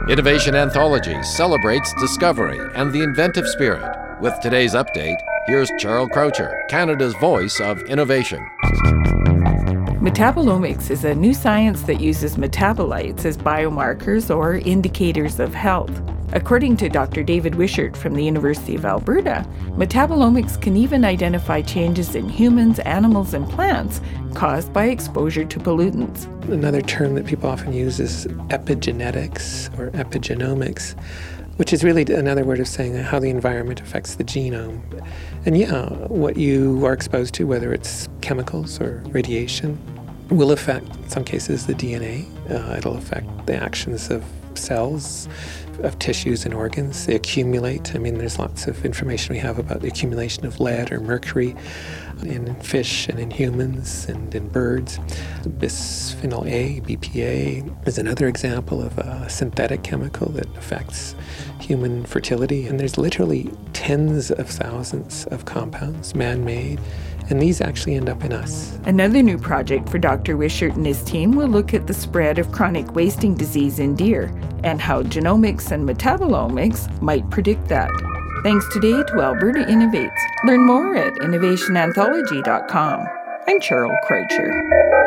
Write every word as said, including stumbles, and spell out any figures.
Innovation Anthology celebrates discovery and the inventive spirit. With today's update, here's Charles Croucher, Canada's voice of innovation. Metabolomics is a new science that uses metabolites as biomarkers or indicators of health. According to Doctor David Wishart from the University of Alberta, metabolomics can even identify changes in humans, animals, and plants caused by exposure to pollutants. Another term that people often use is epigenetics or epigenomics, which is really another word of saying how the environment affects the genome. And yeah, what you are exposed to, whether it's chemicals or radiation, will affect, in some cases, the D N A. Uh, it'll affect the actions of cells, of tissues and organs. They accumulate. I mean, there's lots of information we have about the accumulation of lead or mercury in fish and in humans and in birds. Bisphenol A, B P A, is another example of a synthetic chemical that affects human fertility. And there's literally tens of thousands of compounds, man-made, and these actually end up in us. Another new project for Doctor Wishart and his team will look at the spread of chronic wasting disease in deer and how genomics and metabolomics might predict that. Thanks today to Alberta Innovates. Learn more at innovation anthology dot com. I'm Charles Croucher.